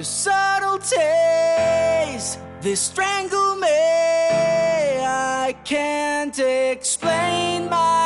Your subtleties, they strangle me. I can't explain my